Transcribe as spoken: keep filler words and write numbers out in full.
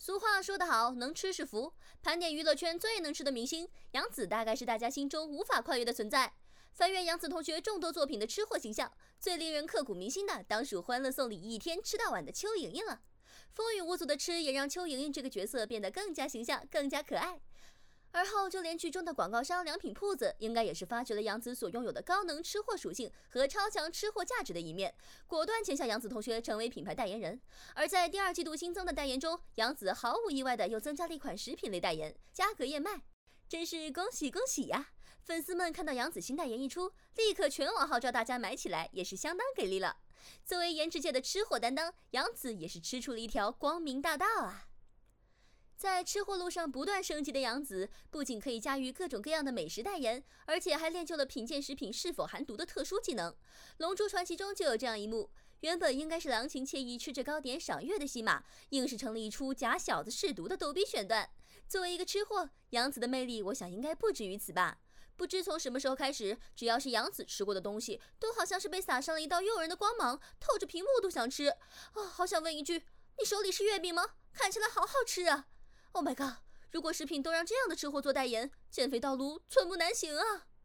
俗话说得好，能吃是福。盘点娱乐圈最能吃的明星，杨紫大概是大家心中无法跨越的存在。翻阅杨紫同学众多作品的吃货形象，最令人刻骨铭心的当属《欢乐颂》里一天吃到晚的邱莹莹了。风雨无阻的吃，也让邱莹莹这个角色变得更加形象，更加可爱。而后，就连剧中的广告商良品铺子，应该也是发掘了杨紫所拥有的高能吃货属性和超强吃货价值的一面，果断签下杨紫同学成为品牌代言人。而在第二季度新增的代言中，杨紫毫无意外的又增加了一款食品类代言——嘉格燕麦，真是恭喜恭喜呀！粉丝们看到杨紫新代言一出，立刻全网号召大家买起来，也是相当给力了。作为颜值界的吃货担当，杨紫也是吃出了一条光明大道啊！在吃货路上不断升级的杨紫，不仅可以驾驭各种各样的美食代言，而且还练就了品鉴食品是否含毒的特殊技能。《龙珠传奇》中就有这样一幕，原本应该是郎情妾意吃着糕点赏月的戏码，硬是成了一出假小子试毒的逗逼选段。作为一个吃货，杨紫的魅力我想应该不止于此吧。不知从什么时候开始，只要是杨紫吃过的东西，都好像是被撒上了一道诱人的光芒，透着屏幕都想吃。啊，好想问一句，你手里是月饼吗？看起来好好吃啊！Oh my god！ 如果食品都让这样的吃货做代言，减肥道路寸步难行啊！